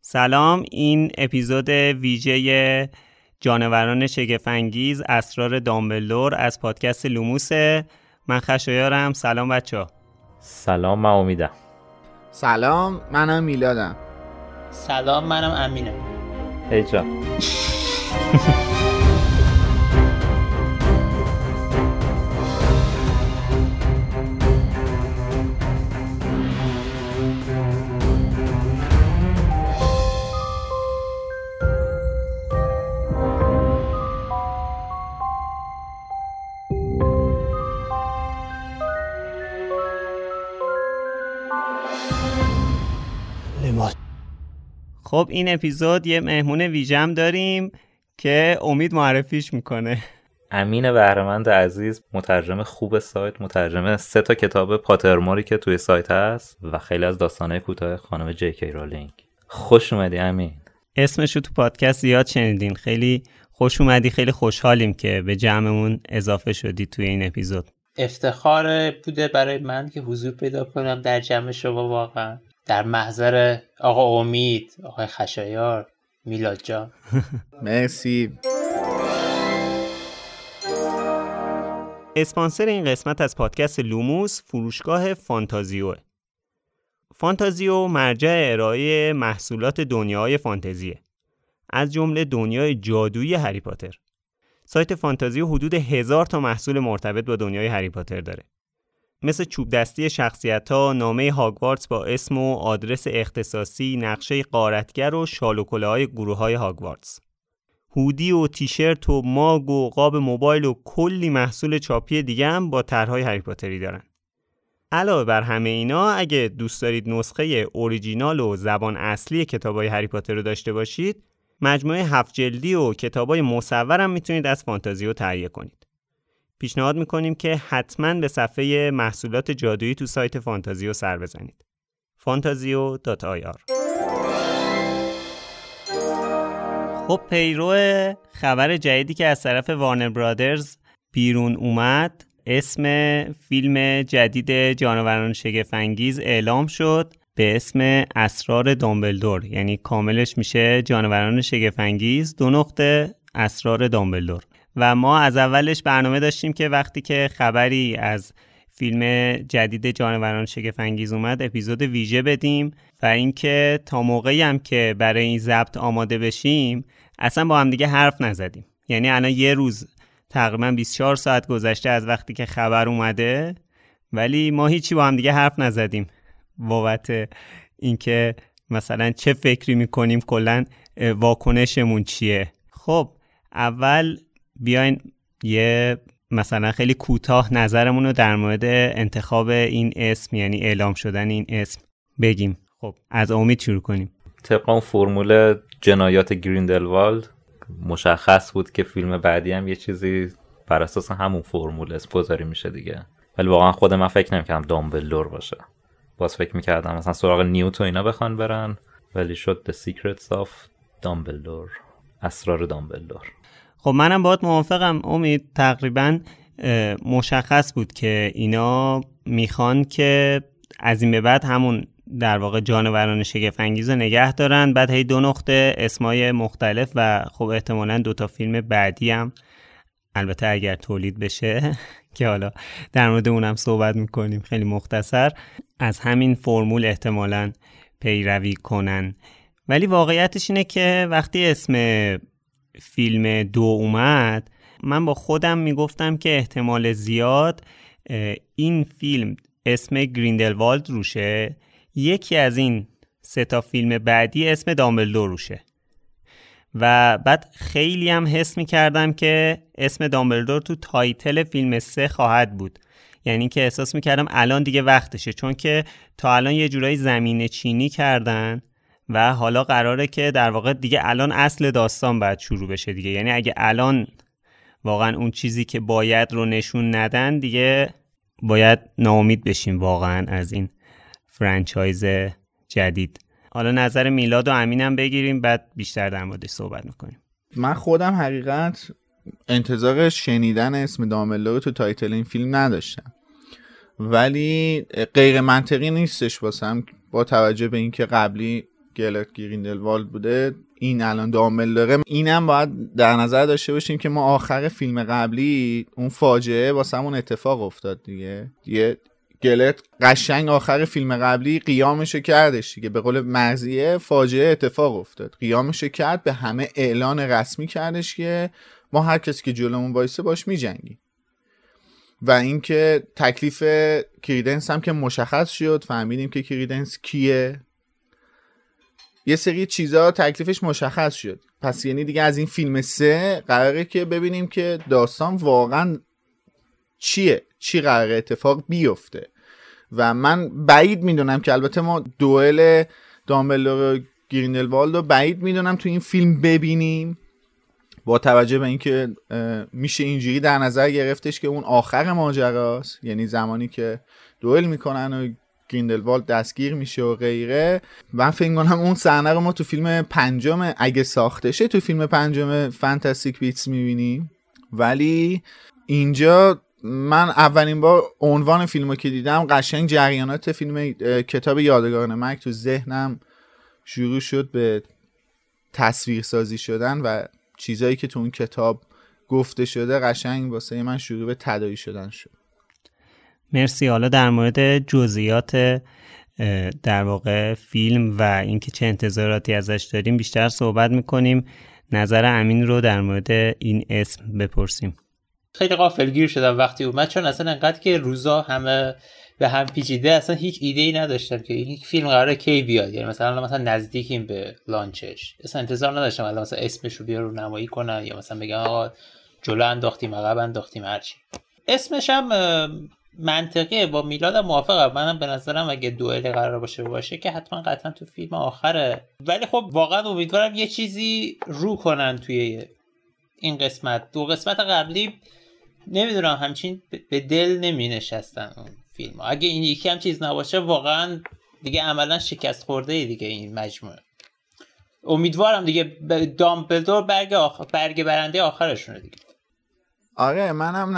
سلام، این اپیزود ویژه جانوران شگفت‌انگیز اسرار دامبلدور از پادکست لوموسه. من خشایارم. سلام بچه‌ها. سلام، من امیدم. سلام، منم میلادم. سلام، منم امینم. هیجا. خب این اپیزود یه مهمون ویژه‌ام داریم که امید معرفیش میکنه. امین بهره‌مند عزیز، مترجم خوب سایت، مترجم 3 کتاب پاترموری که توی سایت هست و خیلی از داستان‌های کوتاه خانم جی.کی. رولینگ. خوش اومدی امین. اسمشو تو پادکست زیاد شنیدین. خیلی خوش اومدی. خیلی خوشحالیم که به جمعمون اضافه شدی توی این اپیزود. افتخار بوده برای من که حضور پیدا کنم در جمع شما، واقعا در محضر آقا امید، آقای خشایار، میلاد جان. مرسی. اسپانسر این قسمت از پادکست لوموس فروشگاه فانتازیو. فانتازیو مرجع ارائه محصولات دنیای فانتزیه، از جمله دنیای جادویی هری پاتر. سایت فانتازیو حدود 1000 تا محصول مرتبط با دنیای هری پاتر داره، مثل چوب دستی شخصیت‌ها، نامه هاگوارتس با اسم و آدرس اختصاصی، نقشه غارتگر و شال و کلاه‌های گروه‌های هاگوارتس. هودی و تیشرت و ماگ و قاب موبایل و کلی محصول چاپی دیگه هم با طرح‌های هری پاتری دارن. علاوه بر همه اینا، اگه دوست دارید نسخه اوریجینال و زبان اصلی کتاب‌های هری پاتر رو داشته باشید، مجموعه 7 جلدی و کتاب‌های مصور هم میتونید از فانتازیو تهیه کنید. پیشنهاد میکنیم که حتما به صفحه محصولات جادویی تو سایت فانتازیو سر بزنید. fantazio.ir. خب پیرو خبر جدیدی که از طرف وارنر برادرز بیرون اومد، اسم فیلم جدید جانوران شگفت‌انگیز اعلام شد به اسم اسرار دامبلدور. یعنی کاملش میشه جانوران شگفت‌انگیز اسرار دامبلدور. و ما از اولش برنامه داشتیم که وقتی که خبری از فیلم جدید جانوران شگفت‌انگیز اومد اپیزود ویژه بدیم و اینکه تا موقعی هم که برای این ضبط آماده بشیم اصلا با هم دیگه حرف نزدیم. یعنی الان یه روز تقریبا 24 ساعت گذشته از وقتی که خبر اومده، ولی ما هیچی با هم دیگه حرف نزدیم بابت اینکه مثلا چه فکری میکنیم، کلا واکنشمون چیه. خب اول بیاین یه مثلا خیلی کوتاه نظرمون رو در مورد انتخاب این اسم، یعنی اعلام شدن این اسم بگیم. خب از امید شروع کنیم. طبق اون فرمول جنایات گریندلوالد مشخص بود که فیلم بعدی هم یه چیزی بر اساس همون فرمول اسم گذاری میشه دیگه، ولی واقعا خود من فکر نمی‌کردم دامبلدور باشه. باز فکر می‌کردم مثلا سراغ نیوت و اینا بخوان برن، ولی شد The Secrets of Dumbledore، اسرار دامبلدور. خب منم باهات موافقم امید. تقریبا مشخص بود که اینا میخوان که از این به بعد همون در واقع جانوران شگفت‌انگیز رو نگه دارن، بعد هی 2 نقطه اسمای مختلف و خب احتمالاً 2 تا فیلم بعدی هم البته اگر تولید بشه که حالا در مورد اونم صحبت میکنیم خیلی مختصر، از همین فرمول احتمالاً پیروی کنن. ولی واقعیتش اینه که وقتی اسم فیلم 2 اومد من با خودم میگفتم که احتمال زیاد این فیلم اسم گریندلوالد روشه، یکی از این 3 تا فیلم بعدی اسم دامبلدور روشه. و بعد خیلی هم حس میکردم که اسم دامبلدور تو تایتل فیلم 3 خواهد بود. یعنی که احساس میکردم الان دیگه وقتشه، چون که تا الان یه جورایی زمینه چینی کردن و حالا قراره که در واقع دیگه الان اصل داستان باید شروع بشه دیگه. یعنی اگه الان واقعا اون چیزی که باید رو نشون ندن، دیگه باید ناامید بشیم واقعا از این فرانچایز جدید. حالا نظر میلاد و امینم بگیریم، بعد بیشتر در موردش صحبت میکنیم. من خودم حقیقت انتظار شنیدن اسم دامبلدور تو تایتل این فیلم نداشتم، ولی غیر منطقی نیستش واسم با توجه به اینکه قبلی گلرت گریندلوالد بوده، این الان دامبلدوره. اینم باید در نظر داشته باشیم که ما آخر فیلم قبلی اون فاجعه واسمون اتفاق افتاد دیگه. گلرت قشنگ آخر فیلم قبلی قیامشو کردش دیگه، به قول مرضیه فاجعه اتفاق افتاد، قیامشو کرد، به همه اعلان رسمی کردش که ما هر کسی که جلومون وایسه باش میجنگیم. و اینکه تکلیف کریدنس هم که مشخص شد، فهمیدیم که کریدنس کیه، یه سری چیزا تکلیفش مشخص شد. پس یعنی دیگه از این فیلم 3 قراره که ببینیم که داستان واقعا چیه، چی قراره اتفاق بیفته. و من بعید میدونم که البته ما دوئل دامبلدور و گریندلوالد رو بعید میدونم تو این فیلم ببینیم، با توجه به اینکه میشه اینجوری در نظر گرفتش که اون آخر ماجراست، یعنی زمانی که دوئل میکنن و گریندلوالد دستگیر میشه و غیره. من فکر می‌کنم اون صحنه رو ما تو فیلم 5 اگه ساخته شه تو فیلم 5 فانتاستیک بیتس میبینیم. ولی اینجا من اولین بار عنوان فیلمو که دیدم قشنگ جریانات فیلم کتاب یادگاران مرگ تو ذهنم شروع شد به تصویرسازی شدن و چیزایی که تو اون کتاب گفته شده قشنگ واسه من شروع به تداعی شدن شد. مرسی. حالا در مورد جزئیات در واقع فیلم و اینکه چه انتظاراتی ازش داریم بیشتر صحبت میکنیم. نظر امین رو در مورد این اسم بپرسیم. خیلی غافلگیر شدم وقتی اومد، چون اصلا انقدر که روزا همه به هم پیچیده اصلا هیچ ایده‌ای نداشتم که این فیلم قراره کی بیاد. یعنی مثلا نزدیکیم به لانچش، اصلا انتظار نداشتم الان مثلا اسمش رو بیارن نمایی کنن یا مثلا بگن آقا جلو انداختیم عقب انداختیم هرچی. اسمش هم منطقیه، با میلادم موافقم. منم به نظرم اگه دوئل قرار باشه که حتما قطعا تو فیلم آخره. ولی خب واقعا امیدوارم یه چیزی رو کنن توی این قسمت. 2 قسمت قبلی نمیدونم همچین به دل نمی نشستن اون فیلم. اگه این یکی هم چیز نباشه واقعا دیگه عملا شکست خورده دیگه این مجموعه. امیدوارم دیگه دامبلدور برگ برنده آخرشونه دیگه. آره منم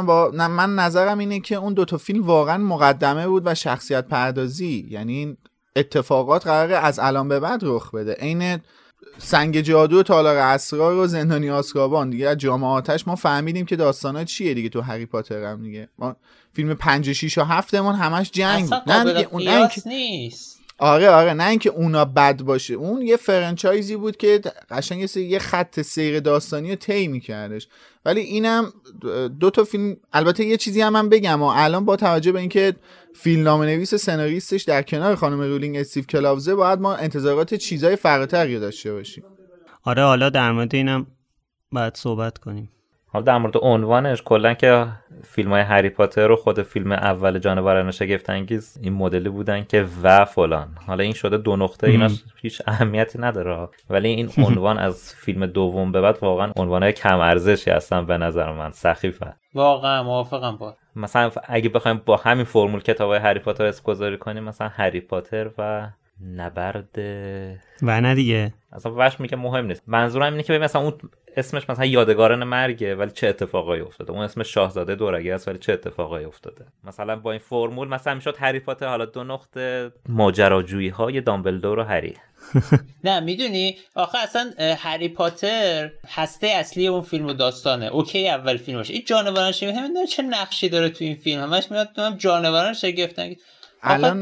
نظرم اینه که اون 2 فیلم واقعا مقدمه بود و شخصیت پردازی، یعنی اتفاقات قراره از الان به بعد رخ بده. عین سنگ جادو و تالار اسرار و زندانی آزکابان دیگه. از جام آتش ما فهمیدیم که داستانا چیه دیگه. تو هری پاتر هم دیگه ما فیلم 5 6 و 7 مون همش جنگ بود. نه دیگه اون نیست. آره نه اینکه اونا بد باشه، اون یه فرانچایزی بود که قشنگ یه خط سیر داستانی رو طی می‌کردش. ولی اینم 2 فیلم. البته یه چیزی هم من بگم الان با توجه به اینکه فیلمنامه‌نویس و سناریستش در کنار خانم رولینگ استیو کلاوزه، باید ما انتظارات چیزای فراتری داشته باشیم. آره حالا در مورد اینم باید صحبت کنیم. حالا در مورد عنوانش کلا که فیلم‌های هری پاتر و خود فیلم اول جانوران شگفت انگیز این مدلی بودن که و فلان. حالا این شده 2 نقطه، اینا هیچ اهمیتی نداره، ولی این عنوان از فیلم دوم به بعد واقعا عنوانای کم ارزشی هستن به نظر من، سخیفه. واقعا موافقم با. مثلا اگه بخوایم با همین فرمول کتابای هری پاتر اسم‌گذاری کنیم، مثلا هری پاتر و نبرد و نه دیگه اصلا وش میگه مهم نیست. منظورم اینه که ببین مثلا اون اسمش مثلا یادگاران مرگه ولی چه اتفاقایی افتاده، اون اسمش شاهزاده دورگه است ولی چه اتفاقایی افتاده. مثلا با این فرمول مثلا میشد هری پاتر حالا 2 نقطه ماجراجویی های دامبلدور و هری. نه میدونی آخه اصلا هری پاتر هسته اصلی اون فیلم و داستانه. اوکی اول فیلمش این جانوران شگفت، نمیدونم چه نقشی داره تو این فیلم، همش میاد جانوران شگفتن. الان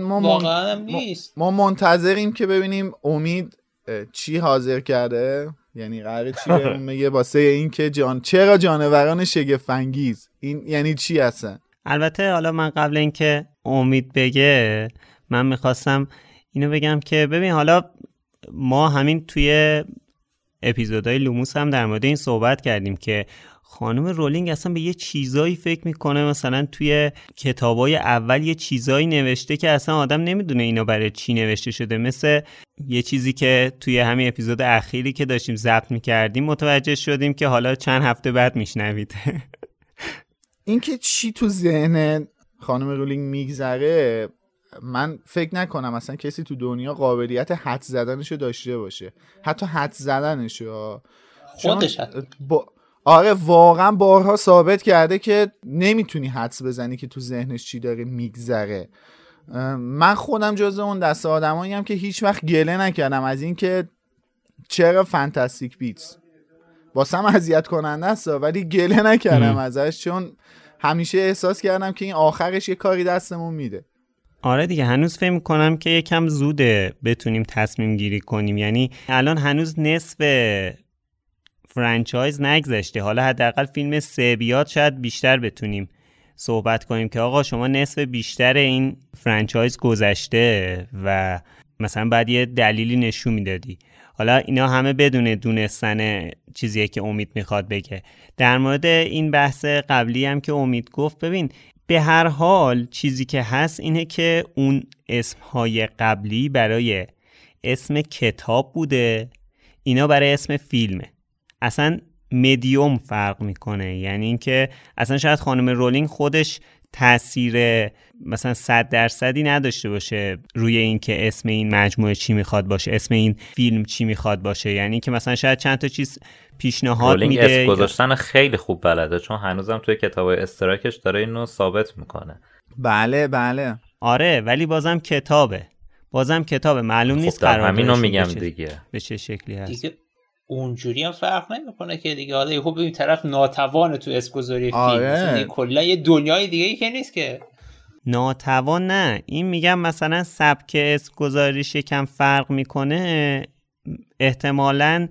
ما منتظریم که ببینیم امید چی حاضر کرده، یعنی قراره چی بهمون میگه واسه این که چرا جانوران شگفت انگیز، این یعنی چی هستن. البته حالا من قبل اینکه امید بگه من میخواستم اینو بگم که ببین حالا ما همین توی اپیزودهای لوموس هم در مورد این صحبت کردیم که خانم رولینگ اصلا به یه چیزایی فکر میکنه، مثلا توی کتابای اول یه چیزایی نوشته که اصلا آدم نمیدونه اینا برای چی نوشته شده. مثل یه چیزی که توی همین اپیزود اخیری که داشتیم ضبط میکردیم متوجه شدیم که حالا چند هفته بعد میشنوید. این که چی تو ذهن خانم رولینگ میگذره، من فکر نکنم اصلا کسی تو دنیا قابلیت حدس زدنشو داشته باشه، حتی حدس زدنشو خودش. آره واقعا بارها ثابت کرده که نمیتونی حدس بزنی که تو ذهنش چی داره میگذره. من خودم جز اون دسته آدماییم که هیچ وقت گله نکردم از این که چرا فانتاستیک بیتس واسم اذیت کننده است، ولی گله نکردم ازش، چون همیشه احساس کردم که این آخرش یه کاری دستمون میده. آره دیگه، هنوز فکر می‌کنم که یکم زوده بتونیم تصمیم گیری کنیم، یعنی الان هنوز نصف فرانچایز نگذشته، حالا حداقل فیلم 3 بیاد شاید بیشتر بتونیم صحبت کنیم که آقا شما نصف بیشتر این فرانچایز گذشته و مثلا بعد یه دلیلی نشون میدادی. حالا اینا همه بدون دونستن چیزیه که امید میخواد بگه. در مورد این بحث قبلی هم که امید گفت، ببین به هر حال چیزی که هست اینه که اون اسمهای قبلی برای اسم کتاب بوده، اینا برای اسم فیلمه. اصلا مدیوم فرق میکنه، یعنی اینکه اصلا شاید خانم رولینگ خودش تأثیر مثلا 100% نداشته باشه روی اینکه اسم این مجموعه چی میخواد باشه، اسم این فیلم چی میخواد باشه، یعنی که مثلا شاید چند تا چیز پیشنهاد میده. رولینگ اسم گذاشتن خیلی خوب بلده، چون هنوزم توی کتاب استراکش داره اینو ثابت میکنه. بله آره، ولی بازم کتابه معلوم نیست قرار همینو میگم دیگه به چه شکلی هست دیگه. اونجوری هم فرق نمیکنه که دیگه، حالا خب این طرف ناتوانه تو اسمگذاری فیلم، کلا یه دنیای دیگه ای که نیست که ناتوان. نه، این میگم مثلا سبک اسمگذاریش یکم فرق میکنه، احتمالاً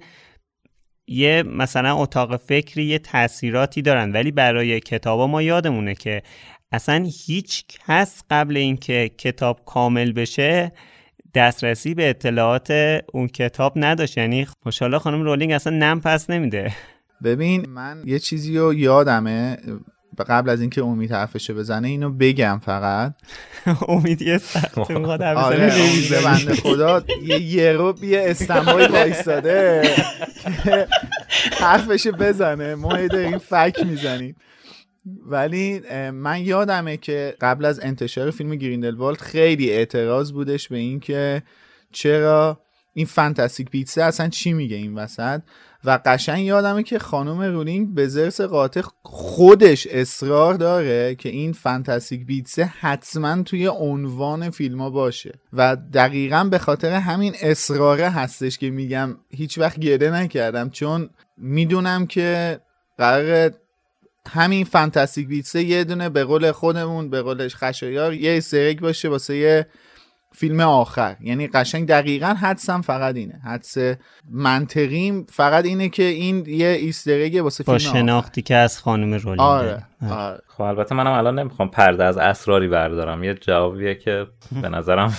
یه مثلا اتاق فکری یه تأثیراتی دارن، ولی برای کتابا ما یادمونه که اصلا هیچ کس قبل اینکه کتاب کامل بشه دسترسی به اطلاعات اون کتاب نداشت، یعنی ماشاءالله خانم رولینگ اصلا نم پس نمیده. ببین من یه چیزی رو یادمه قبل از اینکه امید حرفشو بزنه اینو بگم فقط. امید یه سخت میخواد آره امید بنده خدا یه رو بیه استنبای وایستاده که حرفشو بزنه، ما هی داریم فک میزنیم. ولی من یادمه که قبل از انتشار فیلم گریندلوالد خیلی اعتراض بودش به این که چرا این فانتاستیک بیتس اصلا چی میگه این وسط، و قشنگ یادمه که خانم رولینگ به ضرس قاطع خودش اصرار داره که این فانتاستیک بیتس حتما توی عنوان فیلم ها باشه، و دقیقاً به خاطر همین اصراره هستش که میگم هیچ وقت گله نکردم، چون میدونم که قراره همین فانتاستیک بیتس یه دونه به قول خودمون، به قولش خشایار، یه استرک باشه واسه یه فیلم آخر. یعنی قشنگ دقیقاً حدسم فقط اینه، حدس منطقیم فقط اینه که این یه ایسترگه واسه فیلم آخر با شناختی که از خانم رولینگ. آره. خب البته منم الان نمیخوام پرده از اسراری بردارم، یه جوابیه که به نظرم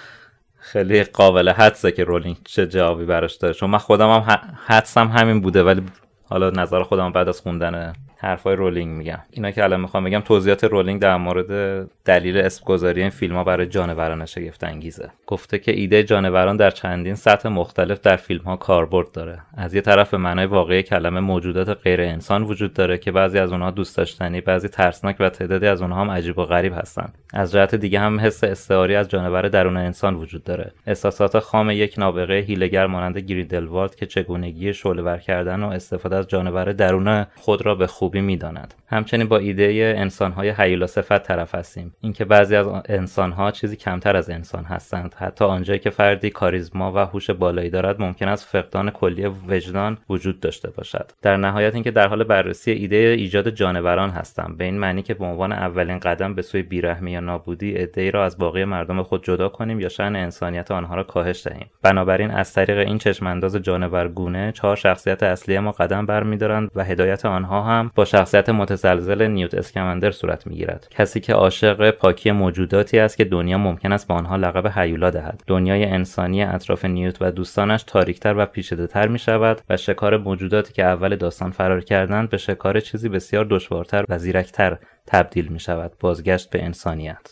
خیلی قابل حدسه که رولینگ چه جوابی براش داره، چون من خودم هم حدسم همین بوده، ولی حالا نظر خودم بعد از خوندن حرفای رولینگ میگم. اینا که الان میخوام بگم توضیحات رولینگ در مورد دلیل اسم گذاری این فیلم‌ها برای جانوران شگفت انگیزه. گفته که ایده جانوران در چندین سطح مختلف در فیلم‌ها کاربرد داره. از یه طرف به معنای واقعی کلمه موجودات غیر انسان وجود داره که بعضی از اونها دوست داشتنی، بعضی ترسناک و تعدادی از اونها هم عجیب و غریب هستن. از جهت دیگه هم حس استعاری از جانور درون انسان وجود داره. احساسات خام یک نابغه هیله‌گر مانند گریندلوالد که چگونگی شعله‌ور کردن و استفاده از جانور درون خود را به خوبی می‌داند. همچنین با ایده انسان‌های هیولا صفت طرف هستیم. اینکه بعضی از انسان‌ها چیزی کمتر از انسان هستند، حتی آنجایی که فردی کاریزما و هوش بالایی دارد ممکن است فقدان کلی وجدان وجود داشته باشد. در نهایت اینکه در حال بررسی ایده ایجاد جانوران هستم، به این معنی که به عنوان اولین قدم به سوی بیرحمی یا نابودی عده‌ای را از باقی مردم خود جدا کنیم یا شأن انسانیت آنها را کاهش دهیم. بنابراین از طریق این چشمانداز جانورگونه 4 شخصیت اصلی ما قدم برمی‌دارند و هدایت آنها هم با شخصیت متزلزل نیوت اسکمندر صورت می‌گیرد. کسی که عاشق پاکی موجوداتی است که دنیا ممکن است به آنها لقب هیولا دهد. دنیای انسانی اطراف نیوت و دوستانش تاریک‌تر و پیچیده‌تر می‌شود و شکار موجوداتی که اول داستان فرار کردند به شکار چیزی بسیار دشوارتر و زیرک‌تر تبدیل می‌شود. بازگشت به انسانیت.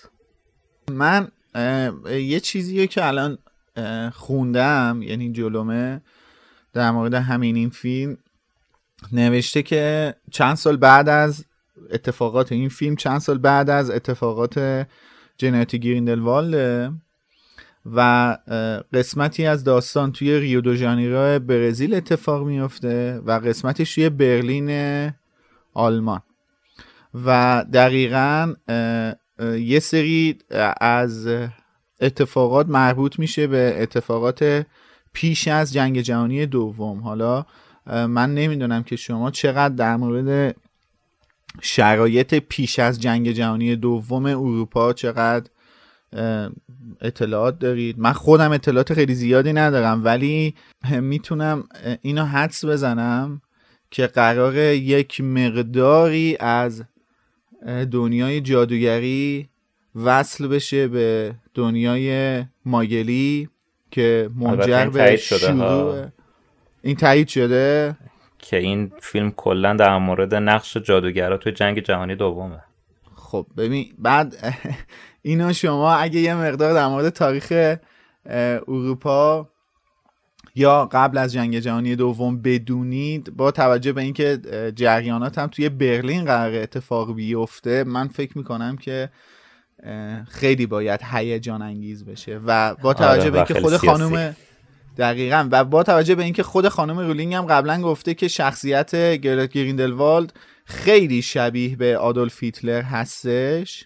من یه چیزیه که الان خوندم، یعنی جلومه، در مورد همین این فیلم نوشته که چند سال بعد از اتفاقات این فیلم، چند سال بعد از اتفاقات جنایت گریندلوالد و قسمتی از داستان توی ریو دو ژانیرو برزیل اتفاق میفته و قسمتش توی برلین آلمان، و دقیقاً یه سری از اتفاقات مربوط میشه به اتفاقات پیش از جنگ جهانی دوم. حالا من نمیدونم که شما چقدر در مورد شرایط پیش از جنگ جهانی دوم اروپا چقدر اطلاعات دارید. من خودم اطلاعات خیلی زیادی ندارم، ولی میتونم اینو حدس بزنم که قراره یک مقداری از دنیای جادوگری وصل بشه به دنیای ماگلی که منجر به شروع این تایید شده که این فیلم کلا در مورد نقش جادوگرا توی جنگ جهانی دومه. خب ببین، بعد اینا شما اگه یه مقدار در مورد تاریخ اروپا یا قبل از جنگ جهانی دوم بدونید، با توجه به اینکه جریانات هم توی برلین قرار اتفاق بیفته، من فکر میکنم که خیلی باید هیجان انگیز بشه و با توجه به اینکه خود خانم دقیقاً و با توجه به اینکه خود خانم رولینگ هم قبلا گفته که شخصیت گرت گریندلوالد خیلی شبیه به آدولف هیتلر هستش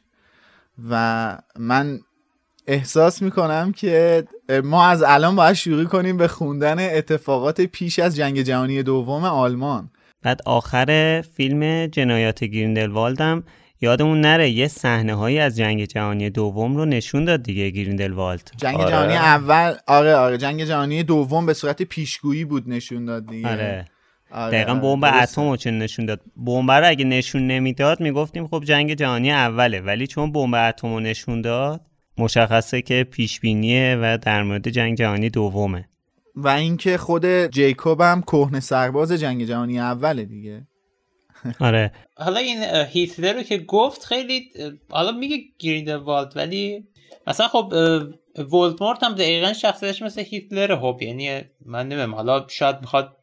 و من احساس میکنم که ما از الان باید شروع کنیم به خوندن اتفاقات پیش از جنگ جهانی دوم آلمان. بعد آخر فیلم جنایات گریندلوالد هم یادمون نره یه صحنه هایی از جنگ جهانی دوم رو نشون داد دیگه گریندلوالد. جنگ جهانی اول آره جنگ جهانی دوم به صورت پیشگویی بود نشون داد دیگه. آره دقیقاً بمب اتم رو چون نشون داد. بمب رو اگه نشون نمیداد میگفتیم خب جنگ جهانی اوله، ولی چون بمب اتم رو نشون داد مشخصه که پیش بینیه و در مورد جنگ جهانی دومه. و اینکه خود جیکوب هم کهنه سرباز جنگ جهانی اوله دیگه. آره. حالا این هیتلر رو که گفت خیلی حالا میگه گریندلوالد، ولی مثلا خب ولدمورت هم دقیقاً شخصیتش مثل هیتلر. خب یعنی من نمیدونم، حالا شاید میخواد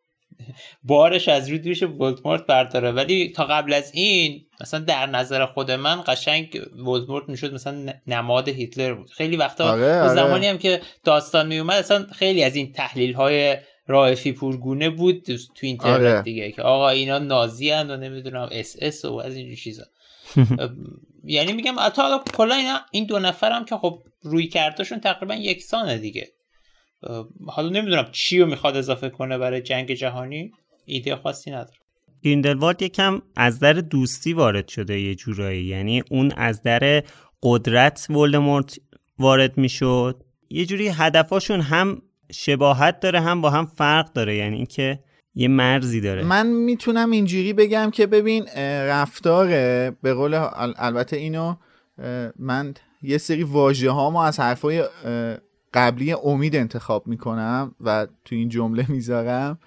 بارش از روی دوش ولدمورت برداره، ولی تا قبل از این مثلا در نظر خود من قشنگ ولدمورت میشد مثلا نماد هیتلر بود. خیلی وقتا آره. زمانی هم که داستان میومد اصلا خیلی از این تحلیل های رائفی پورگونه بود تو اینترنت دیگه که آقا اینا نازی هستند و نمیدونم اس اس و از این چیزا. یعنی میگم حالا کلا این دو نفرم که خب روی کردشون تقریبا یکسانه دیگه. حالا نمیدونم چی رو میخواد اضافه کنه برای جنگ جهانی، ایده خاصی نداره. گریندلوالد یکم از در دوستی وارد شده یه جورایی، یعنی اون از در قدرت ولدمورت وارد میشد. یه جوری هدفاشون هم شباهت داره هم با هم فرق داره، یعنی اینکه یه مرزی داره. من میتونم اینجوری بگم که ببین رفتار به قول البته اینو من یه سری واژه ها ما از حرفای قبلی امید انتخاب میکنم و تو این جمله میذارم.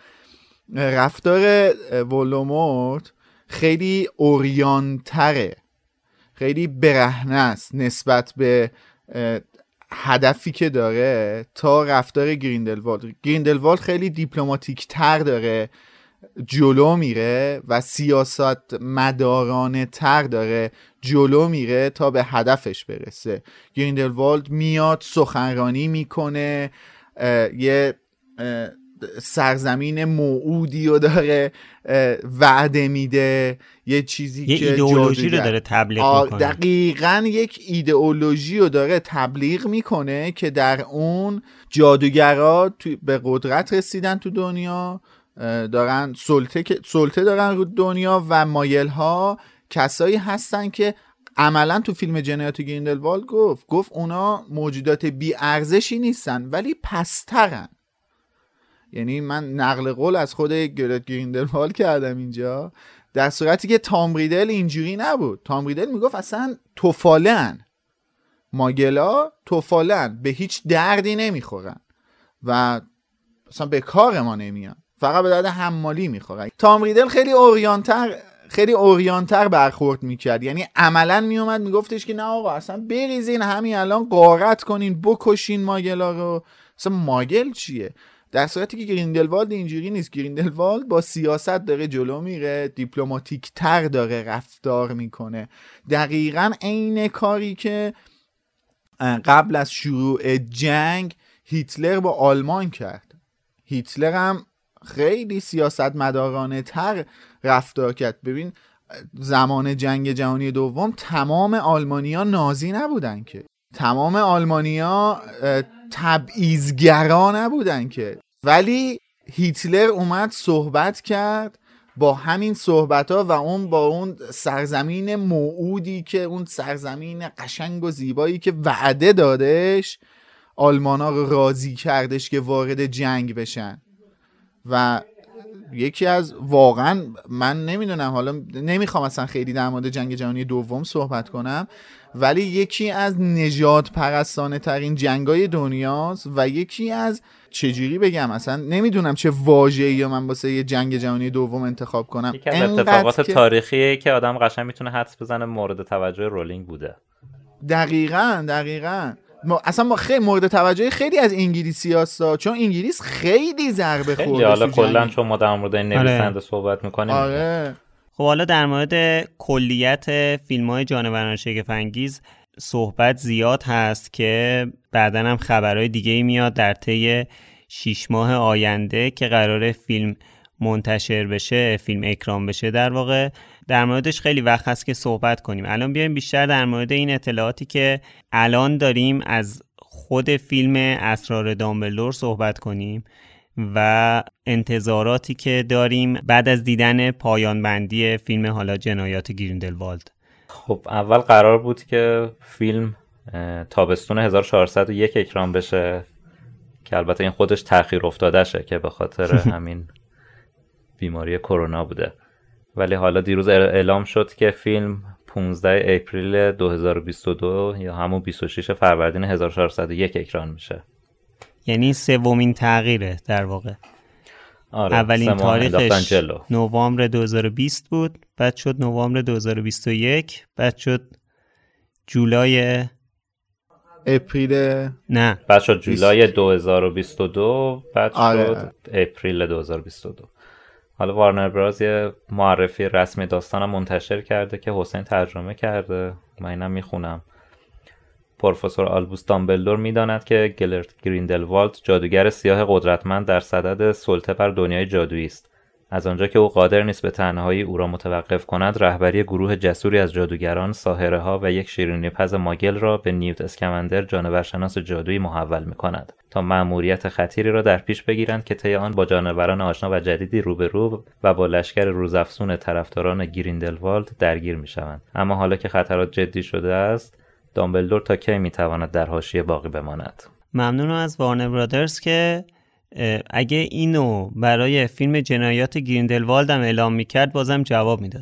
رفتار ولدمورت خیلی اوریانتره، خیلی برهنه است نسبت به هدفی که داره تا رفتار گریندلوالد. گریندلوالد خیلی دیپلماتیک تر داره جلو میره و سیاست مدارانه تر داره جلو میره تا به هدفش برسه. گریندلوالد میاد سخنرانی میکنه، یه سرزمین موعودی رو داره وعده میده، یه چیزی یه که ایدئولوژی رو داره تبلیغ میکنه. دقیقاً یک ایدئولوژی رو داره تبلیغ میکنه که در اون جادوگرا به قدرت رسیدن تو دنیا، دارن سلطه دارن رو دنیا و مایل ها کسایی هستن که عملا تو فیلم جنایات گریندلوالد گفت اونا موجودات بی ارزشی نیستن ولی پسترن. یعنی من نقل قول از خود گرت گریندلوالد کردم اینجا، در صورتی که تام ریدل اینجوری نبود. تام ریدل میگفت اصلا توفالن، ماگلا توفالن، به هیچ دردی نمیخورن و اصلا به کار ما نمیان، فقط به درد حمالی میخورن. تام ریدل خیلی اوریانتر برخورد میکرد، یعنی عملا میومد میگفتش که نه آقا اصلا بریزین همین الان غارت کنین بکشین ماگلا رو، اصلا ماگل چیه؟ در صورتی که گریندلوالد اینجوری نیست. گریندلوالد با سیاست داره جلو میره، دیپلماتیک تر داره رفتار میکنه، دقیقاً عین کاری که قبل از شروع جنگ هیتلر با آلمان کرد. هیتلر هم خیلی سیاست مدارانه تر رفتار کرد. ببین زمان جنگ جهانی دوم تمام آلمانیا نازی نبودن که، تمام آلمانیا تبعیض‌گرا نبودن که، ولی هیتلر اومد صحبت کرد با همین صحبت‌ها و اون با اون سرزمین موعودی که اون سرزمین قشنگ و زیبایی که وعده دادش، آلمانا رو راضی کردش که وارد جنگ بشن. و یکی از واقعا من نمیدونم، حالا نمیخوام اصلا خیلی در مورد جنگ جهانی دوم صحبت کنم، ولی یکی از نجات پرستانه ترین جنگای دنیاست و یکی از چجوری بگم اصلا نمیدونم چه واژه‌ای من واسه یه جنگ جهانی دوم انتخاب کنم. یکی از اتفاقات تاریخیه که آدم قشنگ میتونه حدس بزنه مورد توجه رولینگ بوده. دقیقاً اصلا ما خیلی مورد توجه خیلی از انگلیسی هستا، چون انگلیس خیلی ضربه خورده خیلی. حالا کلا چون ما در مورد این نویسنده صحبت میکنیم. آره. خب حالا در مورد کلیت فیلم‌های جانوران شگفت‌انگیز صحبت زیاد هست که بعداً هم خبرهای دیگه‌ای میاد در طی 6 ماه آینده که قراره فیلم منتشر بشه، فیلم اکرام بشه. در واقع در موردش خیلی وقت هست که صحبت کنیم. الان بیایم بیشتر در مورد این اطلاعاتی که الان داریم از خود فیلم اسرار دامبلدور صحبت کنیم و انتظاراتی که داریم بعد از دیدن پایان بندی فیلم حالا جنایات گریندلوالد. خب اول قرار بود که فیلم تابستون 1401 اکرام بشه که البته این خودش تأخیر افتادهشه که به خاطر همین بیماری کرونا بوده، ولی حالا دیروز اعلام شد که فیلم 15 اپریل 2022 یا همون 26 فروردین 1401 اکران میشه. یعنی سومین تغییره در واقع. آره، اولین تاریخش نوامبر 2020 بود، بعد شد نوامبر 2021، بعد شد جولای اپریل، نه بعد شد جولای 2022، بعد شد اپریل 2022. حالا وارنر براز یه معرفی رسمی داستانم منتشر کرده که حسین ترجمه کرده، من اینم میخونم. پروفسور آلبوس دامبلدور میداند که گلرت گریندلوالد جادوگر سیاه قدرتمند در صدد سلطه بر دنیای جادویی است. از آنجا که او قادر نیست به تنهایی او را متوقف کند، رهبری گروه جسوری از جادوگران، ساحره‌ها و یک شیرینی‌پز ماگل را به نیوت اسکمندر جانورشناس جادویی محول می‌کند تا مأموریت خطیری را در پیش بگیرند که طی آن با جانوران آشنا و جدیدی روبرو و با لشکر روزافزون طرفداران گریندلوالد درگیر می‌شوند. اما حالا که خطرات جدی شده است، دامبلدور تا کی می‌تواند در حاشیه باقی بماند؟ ممنونم از وارنر برادرز که اگه اینو برای فیلم جنایات گریندلوالد هم اعلام میکرد بازم جواب میداد.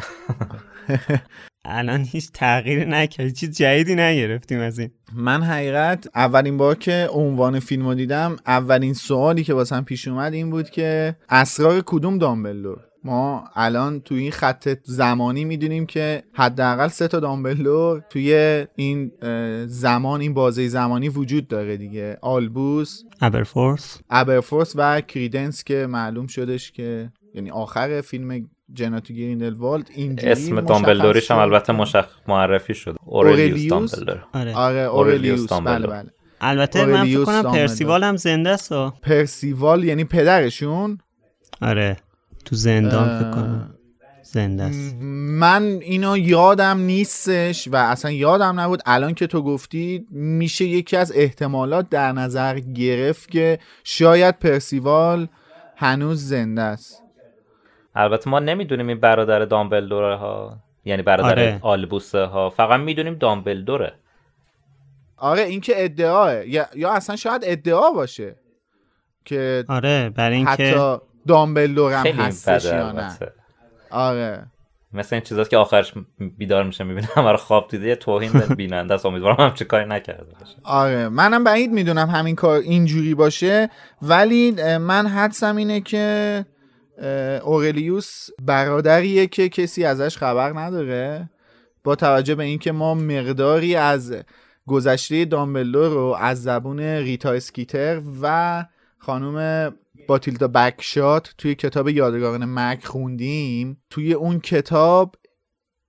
الان هیچ تغییری نکرد، چیز جدیدی نگرفتیم از این. من حقیقت اولین بار که عنوان فیلمو دیدم، اولین سوالی که واسم پیش اومد این بود که اسرار کدوم دامبلدور؟ ما الان توی این خط زمانی میدونیم که حداقل 3 تا دامبلدور توی این زمان، این بازه زمانی وجود داره دیگه. آلبوس، ابرفورس و کریدنس که معلوم شدش که یعنی آخر فیلم جنایات گریندلوالد اینجوری اسم دامبلدوریش هم البته معرفی شد، اورلیوس دامبلدور. آره اورلیوس، بله. البته من فکر کنم پرسیوال هم زنده است. پرسیوال یعنی پدرشون؟ آره تو زندان فکر کنم زنده است. من اینو یادم نیستش و اصلا یادم نبود. الان که تو گفتی میشه یکی از احتمالات در نظر گرفت که شاید پرسیوال هنوز زنده است. البته ما نمیدونیم این برادر دامبلدوره ها، یعنی برادر آلبوسه ها، فقط میدونیم دامبلدوره. آره این که ادعاه یا اصلا شاید ادعا باشه که آره برای این حتی دامبلدور هم هستش یا نه. آره مثل این چیزاست که آخرش بیدار میشه میبینه همه رو خواب دیده، توهین به بیننده است. امیدوارم همچین کاری نکرده باشه. آره منم بعید میدونم همین کار اینجوری باشه، ولی من حدسم اینه که اورلیوس برادریه که کسی ازش خبر نداره، با توجه به اینکه ما مقداری از گذشته دامبلدور رو از زبون ریتا اسکیتر و خانم باتیلدا بکشات توی کتاب یادگاران مک خوندیم. توی اون کتاب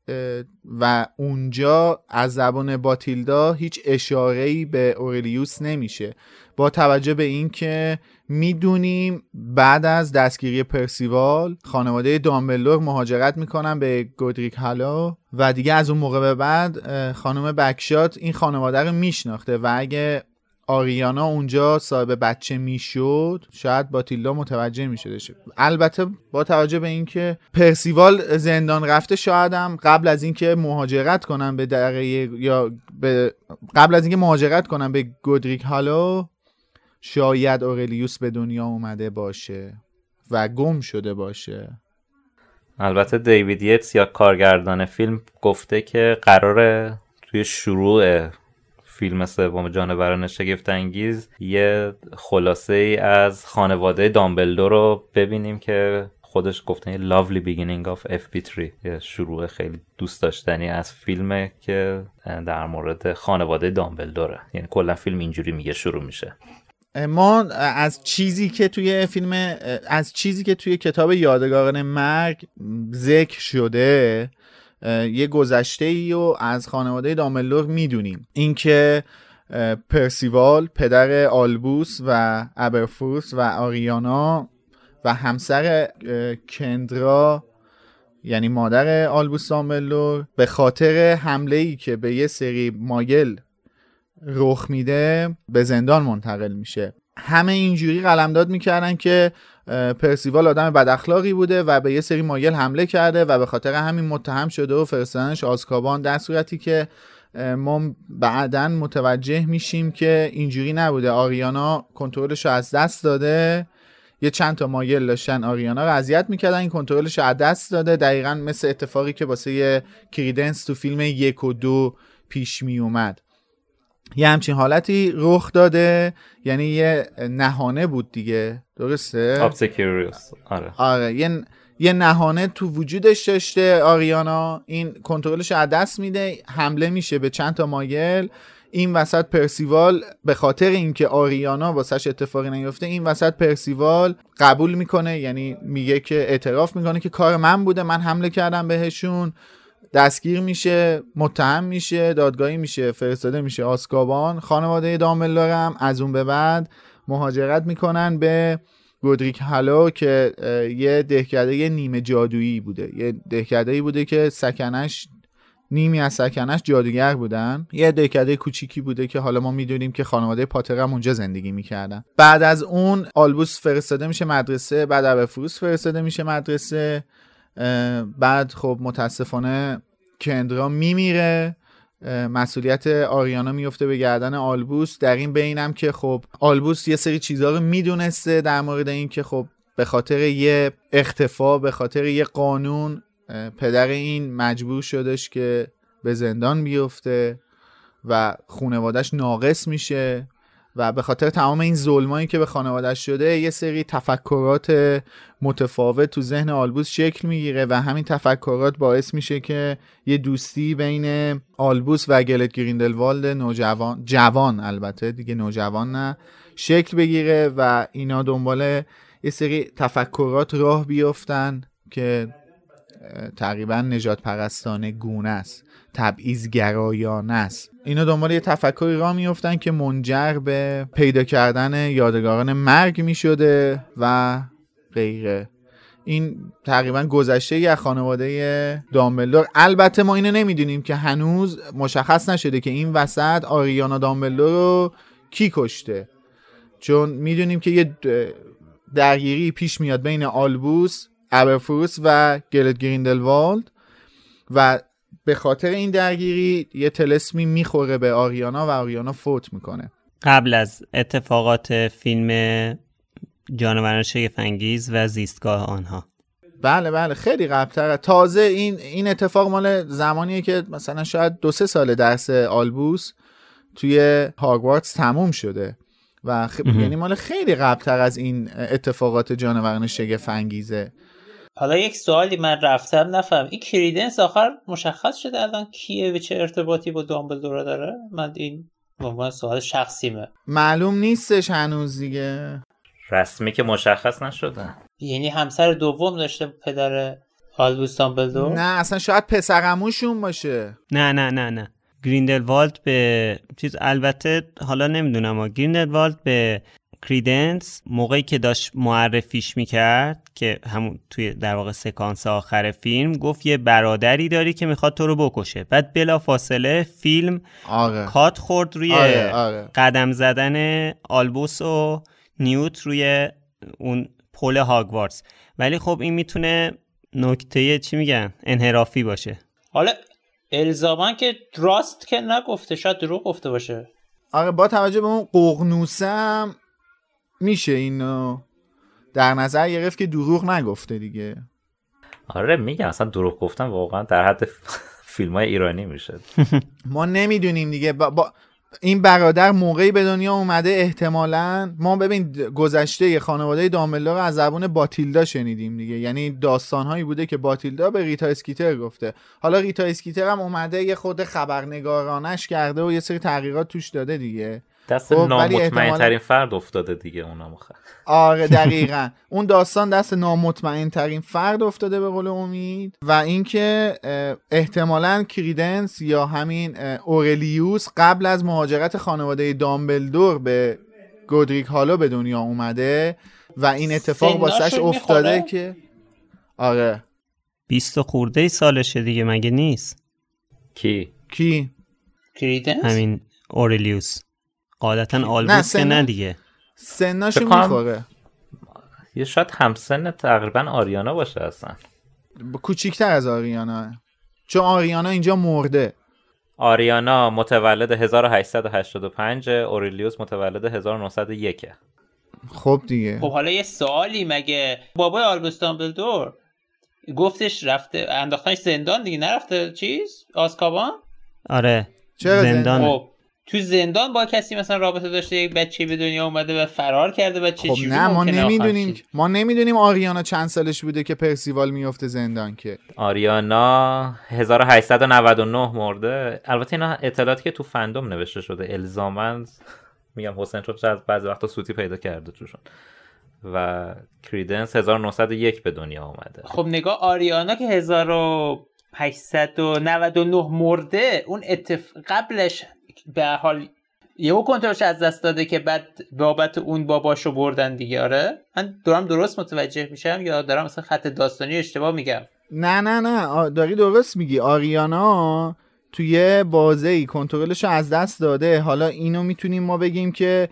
و اونجا از زبان باتیلدا هیچ اشاره‌ای به اورلیوس نمیشه، با توجه به این که میدونیم بعد از دستگیری پرسیوال خانواده دامبلدور مهاجرت میکنن به گودریک هالو و دیگه از اون موقع به بعد خانم بکشات این خانواده رو میشناخته و اگه آریانا اونجا صاحب بچه میشد شاید باتیلدا متوجه میشدش. البته با توجه به اینکه پرسیوال زندان رفته شاید هم قبل از اینکه مهاجرت کنن به قبل از اینکه مهاجرت کنن به گودریک هالو شاید اورلیوس به دنیا اومده باشه و گم شده باشه. البته دیوید یتس یا کارگردان فیلم گفته که قراره توی شروع فیلم سوم جانوران شگفت انگیز یه خلاصه ای از خانواده دامبلدور رو ببینیم که خودش گفته lovely beginning of FP3، یه شروع خیلی دوست داشتنی از فیلمه که در مورد خانواده دامبلدوره. یعنی کلا فیلم اینجوری میگه شروع میشه. ما از چیزی که توی کتاب یادگاران مرگ ذکر شده یه گذشته‌ای رو از خانواده دامبلدور میدونیم، اینکه پرسیوال پدر آلبوس و ابرفورث و آریانا و همسر کندرا یعنی مادر آلبوس دامبلدور به خاطر حمله‌ای که به یه سری ماگل رخ میده به زندان منتقل میشه. همه اینجوری قلمداد میکردن که پرسیوال آدم بد اخلاقی بوده و به یه سری ماگل حمله کرده و به خاطر همین متهم شده و فرستادنش آزکابان، در صورتی که ما بعداً متوجه میشیم که اینجوری نبوده. آریانا کنترلش رو از دست داده، یه چند تا ماگل داشتن آریانا رو اذیت میکردن، این کنترلش رو از دست داده، دقیقاً مثل اتفاقی که واسه کریدنس تو فیلم 1 و 2 پیش می اومد. یه همچین حالتی رخ داده، یعنی یه نهانه بود دیگه، درسته؟ ابسکیوریوس. آره یه نهانه تو وجودش داشته آریانا، این کنترلش از دست میده، حمله میشه به چند تا ماگل. این وسط پرسیوال به خاطر اینکه آریانا واسش اتفاقی نیفته، این وسط پرسیوال قبول میکنه، یعنی میگه که اعتراف میکنه که کار من بوده، من حمله کردم بهشون. دستگیر میشه، متهم میشه، دادگاهی میشه، فرستاده میشه آزکابان. خانواده دامبلدور هم از اون به بعد مهاجرت میکنن به گودریک هالو که یه دهکده نیمه جادویی بوده، یه دهکده‌ای بوده که سکنش نیمی از سکنش جادوگر بودن. یه دهکده کوچیکی بوده که حالا ما میدونیم که خانواده پاتر هم اونجا زندگی میکردن. بعد از اون آلبوس فرستاده میشه مدرسه، بعد ابرفروث فرستاده میشه مدرسه، بعد خب متاسفانه کندرا میمیره، مسئولیت آریانا میفته به گردن آلبوس. در این بینم که خب آلبوس یه سری چیزها رو میدونسته در مورد این که خب به خاطر یه اختفا، به خاطر یه قانون پدر این مجبور شدش که به زندان بیفته و خانواده‌اش ناقص میشه و به خاطر تمام این ظلمایی که به خانواده‌اش شده یه سری تفکرات متفاوت تو ذهن آلبوس شکل میگیره و همین تفکرات باعث میشه که یه دوستی بین آلبوس و گلت گریندلوالد جوان البته دیگه نوجوان نه شکل بگیره و اینا دنبال یه سری تفکرات راه بیفتن که تقریبا نجات پرستانه گونه است، تبعیض‌گرایانه است. اینا دنبال یه تفکری راه میافتن که منجر به پیدا کردن یادگاران مرگ میشده و غیره. این تقریبا گذشته از خانواده دامبلدور. البته ما اینو نمیدونیم که هنوز مشخص نشده که این وسط آریانا دامبلدور رو کی کشته، چون میدونیم که یه درگیری پیش میاد بین آلبوس، ابرفروث و گلت گریندلوالد و به خاطر این درگیری یه طلسمی میخوره به آریانا و آریانا فوت میکنه. قبل از اتفاقات فیلم جانوران شگفت انگیز و زیستگاه آنها. بله خیلی قبل‌تره. تازه این اتفاق مال زمانیه که مثلا شاید 2-3 سال درس آلبوس توی هاگوارتس تموم شده و یعنی مال خیلی قبل‌تر از این اتفاقات جانوران شگفت انگیزه. حالا یک سوالی من رفتم نفهم، این کریدنس آخر مشخص شده الان کیه و چه ارتباطی با دامبلدور داره؟ من این واقعا سوال شخصیمه. معلوم نیستش هنوز دیگه، رسمی که مشخص نشده. یعنی همسر دوم داشته پدر آلبوس دامبلدور؟ نه اصلا شاید پسرعموشون باشه. نه گریندلوالد به چیز، البته حالا نمیدونم، گریندلوالد به کریدنس موقعی که داشت معرفیش میکرد که همون توی در واقع سکانس آخر فیلم گفت یه برادری داری که میخواد تو رو بکشه، بعد بلا فاصله فیلم کات خورد روی قدم زدن آلبوس و نیوت روی اون پل هاگوارتس. ولی خب این میتونه نکته چی میگن انحرافی باشه. حالا الزامان که راست که نگفته، شاید دروغ گفته باشه. آره با توجه به اون ققنوسم میشه اینو در نظر گرفت که دروغ نگفته دیگه. آره میگم اصلا دروغ گفتن واقعا در حد فیلم‌های ایرانی میشه. ما نمیدونیم دیگه. با این برادر موقعی به دنیا اومده احتمالاً، ما ببین گذشته خانواده دامبلدور از زبون باتیلدا شنیدیم دیگه، یعنی داستانهایی بوده که باتیلدا به ریتا اسکیتر گفته. حالا ریتا اسکیتر هم اومده یه خود خبرنگارانش کرده و یه سری تحقیقات توش داده دیگه. دست نامطمئن ترین فرد افتاده دیگه اونا آره دقیقاً اون داستان دست نامطمئن ترین فرد افتاده به قول امید. و اینکه احتمالاً کریدنس یا همین اورلیوس قبل از مهاجرت خانواده دامبلدور به گودریک هالو به دنیا اومده و این اتفاق واسش افتاده که آره 20 خورده سالشه دیگه مگه نیست؟ کی؟ کریدنس؟ همین اورلیوس. قاعدتا آلبوس که نه دیگه سناشو میخوره. یه شاید همسن تقریبا آریانا باشه اصلا. کوچیکتر از آریانا، چون آریانا اینجا مرده. آریانا متولد 1885، اورلیوس متولد 1901. خب دیگه. خب حالا یه سوالی، مگه بابای آلبوس دامبلدور گفتش رفته انداختنش زندان دیگه، نرفته چیز آزکابان؟ آره چرا زندان؟ خب تو زندان با کسی مثلا رابطه داشته، یک بچه به دنیا اومده و فرار کرده، بچه خب چی؟ نه ما نمیدونیم آریانا چند سالش بوده که پرسیوال میفته زندان. که آریانا 1899 مرده. البته اینا اطلاعاتی که تو فندوم نوشته شده، الزاماً میگم حسین چون از بعضی وقتا سوتی پیدا کرده توشون. و کریدنس 1901 به دنیا اومده. خب نگاه، آریانا که 1899 مرده، اون قبلش به حال یهو کنترلش از دست داده که بعد بابت اون باباشو بردن دیگه. آره من دارم درست متوجه میشم یا دارم مثلا خط داستانی اشتباه میگم؟ نه داری درست میگی. آریانا توی بازه‌ای کنترلش از دست داده. حالا اینو میتونیم ما بگیم که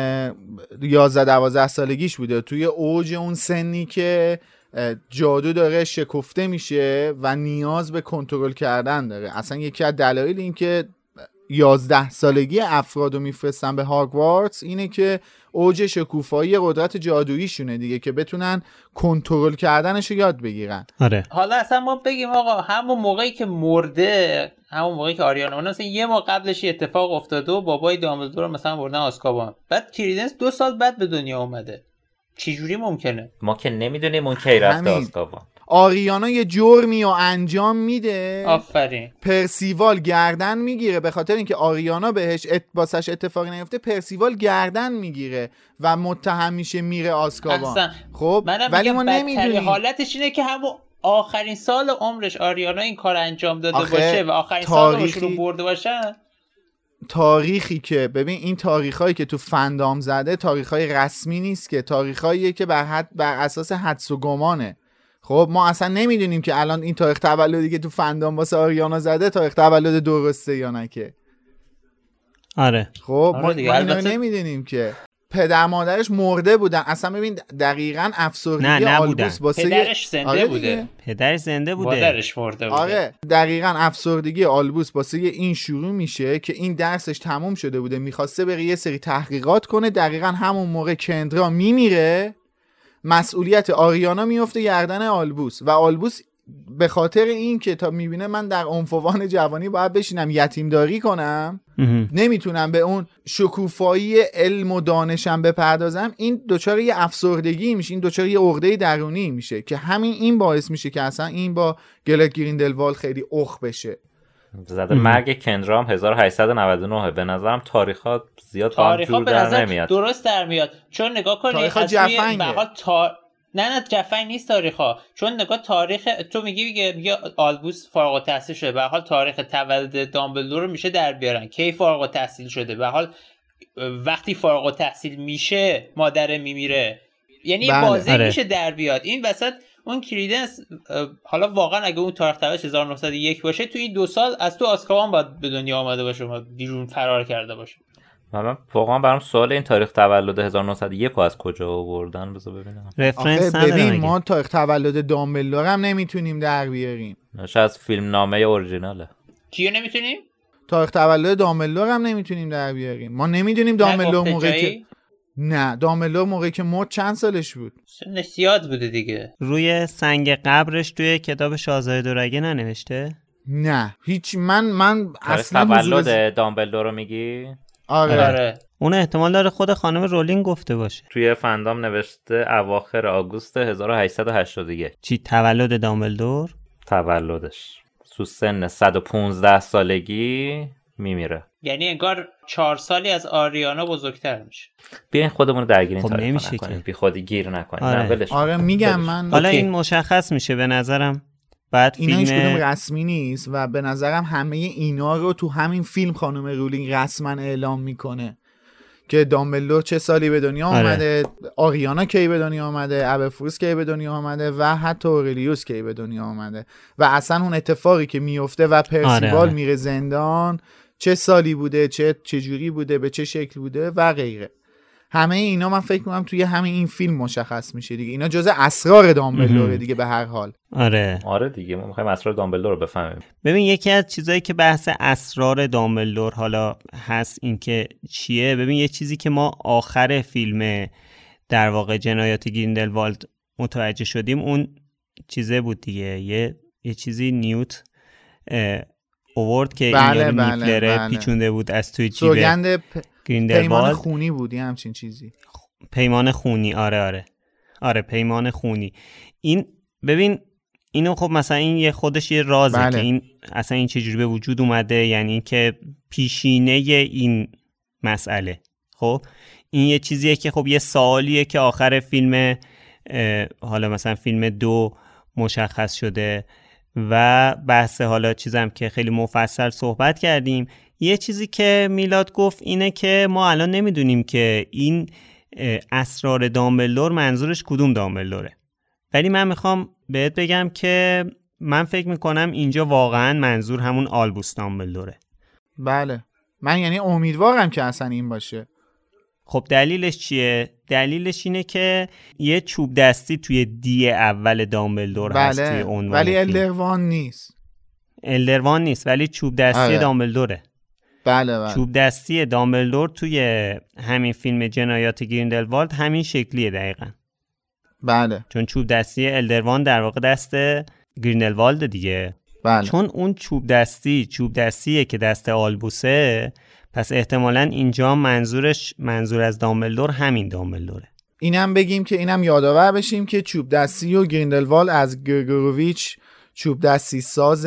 11-12 سالگیش بوده، توی اوج اون سنی که جادو داره شکفته میشه و نیاز به کنترل کردن داره. اصلا یکی از دلایل این که 11 سالگی افرادو میفرستن به هاگوارتس اینه که اوج شکوفایی قدرت جادوییشونه دیگه، که بتونن کنترل کردنشو یاد بگیرن. آره حالا اصلا ما بگیم آقا همون موقعی که مرده، همون موقعی که آریانا مثلا یه ماه قبلش اتفاق افتاده و بابای دامبلدور مثلا بردن آزکابان، بعد کریدنس 2 سال بعد به دنیا اومده. چه جوری ممکنه؟ ما که نمیدونیم اون کی رفته آزکابان. آریانا یه جرمی رو انجام میده، آفرین، پرسیوال گردن میگیره. به خاطر اینکه آریانا بهش باسش اتفاقی نیفته، پرسیوال گردن میگیره و متهم میشه، میره آزکابان. خب ولی ما نمیدونیم. حالتش اینه که همون آخرین سال عمرش آریانا این کار انجام داده باشه و آخرین سال عمرش رو برده باشه. تاریخی که ببین، این تاریخایی که تو فندام زده تاریخای رسمی نیست، که تاریخاییه که بر اساس حدس و گمانه. خب ما اصلا نمیدونیم که الان این تاریخ تولدی که تو فندام واسه آریانا زده تاریخ تولد درسته یا نه که. آره خب ما اینو نمیدونیم که پدر مادرش مرده بودن. اصلا ببین دقیقاً افسردگی آلبوس واسه پدرش زنده بوده، پدرش زنده بوده، مادرش مرده بوده. آره دقیقاً افسردگی آلبوس واسه این شروع میشه که این درسش تموم شده بوده، میخواسته بره یه سری تحقیقات کنه. دقیقاً همون موقع کندرا میمیره، مسئولیت آریانا میفته گردن آلبوس و آلبوس به خاطر این که تا میبینه من در عنفوان جوانی باید بشینم یتیمداری کنم، نمیتونم به اون شکوفایی علم و دانشم بپردازم، این دوچار یه افسردگی میشه، این دوچار یه عقده درونی میشه که همین این باعث میشه که اصلا این با گلت گریندلوالد خیلی اخ بشه. زده مرگ کندرا هم 1899. به نظرم تاریخات زیاد با هم جور در نمیاد. درست در میاد، چون نگاه کنید تاریخات جفنگه. نه جفنگ نیست تاریخا، چون نگاه تاریخ تو میگه آلبوس فارغ التحصیل شده، به حال تاریخ تولد دامبلدور رو میشه در بیارن، کی فارغ التحصیل شده، به حال وقتی فارغ التحصیل میشه مادر میمیره، یعنی بازی میشه در بیاد این وسط. اون کریدنس حالا واقعا اگه اون تاریخ تولدش 1901 باشه تو این 2 سال از تو آزکابان باید به دنیا آمده باشه و بیرون فرار کرده باشه. من واقعا برام سوال این تاریخ تولد 1901 از کجا آوردن بذار ببینم. رفرنس ببین ما تاریخ تولد دامبلدور هم نمیتونیم در بیاریم. شاید از فیلم نامه اورجیناله. کیو نمیتونیم؟ تاریخ تولد دامبلدور هم نمیتونیم در بیاریم. ما نمیدونیم دامبلدور موقعی که نه دامبلدور موقعی که مرد چند سالش بود. سن زیاد بوده دیگه. روی سنگ قبرش توی کتاب شاهزاده دورگه ننوشته؟ نه هیچ. من اصلا تولد دامبلدور رو میگی؟ آره. اون احتمال داره خود خانم رولینگ گفته باشه. توی فندام نوشته اواخر آگوست 1881. چی تولد دامبلدور؟ تولدش تو سن 115 سالگی میمیره. یعنی انگار 4 سالی از آریانا بزرگتر میشه. بیاین خودمون رو درگیر این خب تاریخ نکنیم، بی خودی گیر نکنیم. آره میگم من حالا این مشخص میشه به نظرم بعد اینا هیچ فیلم کدوم رسمی نیست و به نظرم همه اینا رو تو همین فیلم خانم رولینگ رسما اعلام میکنه که دامبلدور چه سالی به دنیا آمده، آریانا کی به دنیا آمده، ابرفروس کی به دنیا آمده و حتی اورلیوس کی به دنیا آمده و اصلا اون اتفاقی که میفته و پرسیوال میره زندان چه سالی بوده، چه جوری بوده، به چه شکل بوده و غیره. همه اینا من فکر می‌کنم توی همین این فیلم مشخص میشه دیگه. اینا جزء اسرار دامبلدور دیگه به هر حال. آره دیگه ما می‌خوایم اسرار دامبلدور رو بفهمیم. ببین یکی از چیزایی که بحث اسرار دامبلدور حالا هست این که چیه، ببین یه چیزی که ما آخر فیلم در واقع جنایات گریندلوالد متوجه شدیم اون چیزه بود دیگه، یه چیزی نیوت اوورد که این نیفلره پیچونده بود از توی جیب سوگند گریندلوالد. پیمان خونی بود یا همچین چیزی. پیمان خونی آره پیمان خونی. این ببین اینو خب مثلا این یه خودش یه رازه که این اصلا این چجوری به وجود اومده، یعنی که پیشینه این مسئله. خب این یه چیزیه که خب یه سوالیه که آخر فیلم حالا مثلا فیلم 2 مشخص شده و بحث حالا چیزم که خیلی مفصل صحبت کردیم. یه چیزی که میلاد گفت اینه که ما الان نمیدونیم که این اسرار دامبلدور منظورش کدوم دامبلدوره، ولی من میخوام بهت بگم که من فکر میکنم اینجا واقعا منظور همون آلبوس دامبلدوره. بله من یعنی امیدوارم که اصلا این باشه. خب دلیلش چیه؟ دلیلش اینه که یه چوب دستی توی دی اول دامبلدور هست توی عنوان ولی الدروان نیست ولی چوب دستی دامبلدوره. بله. چوب دستی دامبلدور توی همین فیلم جنایات گریندلوالد همین شکلیه دقیقاً. بله. چون چوب دستی الدروان در واقع دست گریندلوالد دیگه. بله. چون اون چوب دستیه که دست آلبوسه، پس احتمالاً اینجا منظور از دامبلدور همین دامبلدوره. اینم بگیم که اینم یادآور بشیم که چوب دستی و گریندلوالد از گرگورویچ چوب دستی ساز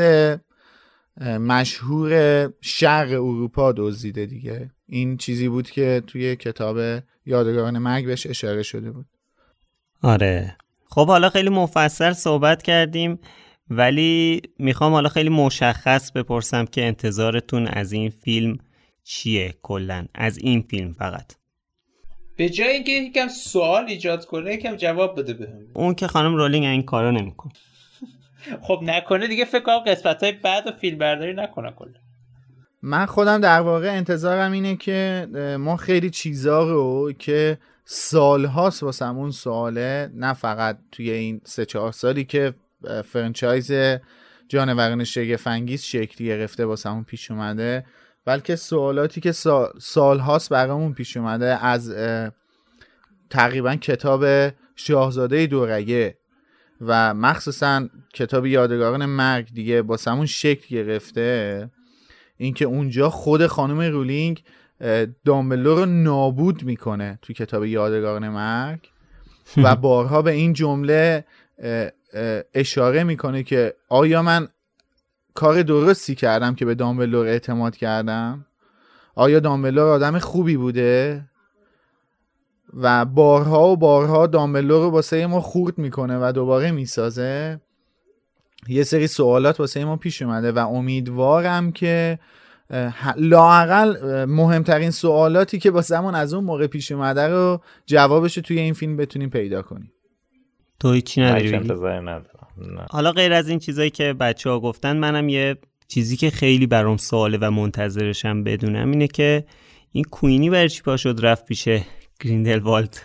مشهور شرق اروپا دزدیده دیگه. این چیزی بود که توی کتاب یادگاران مرگ بهش اشاره شده بود. آره خب حالا خیلی مفصل صحبت کردیم ولی میخوام حالا خیلی مشخص بپرسم که انتظارتون از این فیلم چیه؟ کلن از این فیلم فقط به جای اینکه یکم سوال ایجاد کنه یکم جواب بده بهم. اون که خانم رولینگ این کارو نمیکنه. خب نکنه دیگه، فکر کنم قسمت‌های بعد و فیلم برداری نکنه کلا. من خودم در واقع انتظارم اینه که ما خیلی چیزا رو که سال‌هاست واسمون سواله، نه فقط توی این 3-4 سالی که فرانچایز جانوران شگفت‌انگیز شکل گرفته واسمون پیش اومده، بلکه سوالاتی که سال‌هاست برامون پیش اومده از تقریبا کتاب شاهزاده دورگه و مخصوصا کتاب یادگاران مرگ دیگه واسمون شکل گرفته. اینکه اونجا خود خانم رولینگ دامبلدور رو نابود میکنه تو کتاب یادگاران مرگ و بارها به این جمله اشاره میکنه که آیا من کار درستی کردم که به دامبلدور اعتماد کردم؟ آیا دامبلدور آدم خوبی بوده؟ و بارها و بارها دامبلدور رو واسه ما خورد میکنه و دوباره میسازه، یه سری سوالات واسه ما پیش اومده و امیدوارم که لااقل مهمترین سوالاتی که واسمون از اون موقع پیش اومده رو جوابش رو توی این فیلم بتونیم پیدا کنیم. تو هیچی نداری بگی؟ انتظاری ندارم. حالا غیر از این چیزایی که بچه‌ها گفتن، منم یه چیزی که خیلی برام سواله و منتظرشم بدونم اینه که این کوینی برای چی پا شد رفت پیش گریندلوالد؟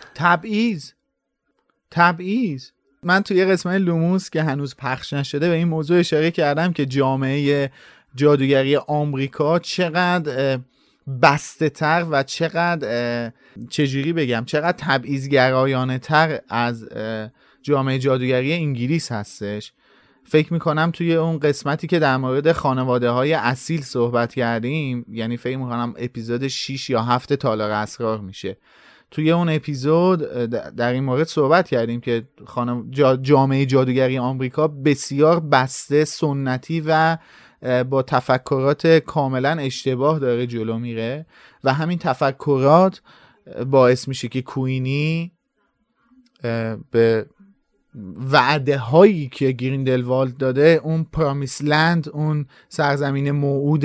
تبعیض. من توی قسمت لوموس که هنوز پخش نشده به این موضوع اشاره کردم که جامعه جادوگری آمریکا چقدر بسته تر و چقدر چقدر تبعیض‌گرایانه تر از جامعه جادوگری انگلیس هستش. فکر میکنم توی اون قسمتی که در مورد خانواده های اصیل صحبت کردیم، یعنی فکر میکنم اپیزود 6 یا 7 تالار اسرار میشه، توی اون اپیزود در این مورد صحبت کردیم که جامعه جادوگری آمریکا بسیار بسته، سنتی و با تفکرات کاملا اشتباه داره جلو میره و همین تفکرات باعث میشه که کوینی به وعده هایی که گریندلوالد داده، اون پرامیس لند، اون سرزمین موعود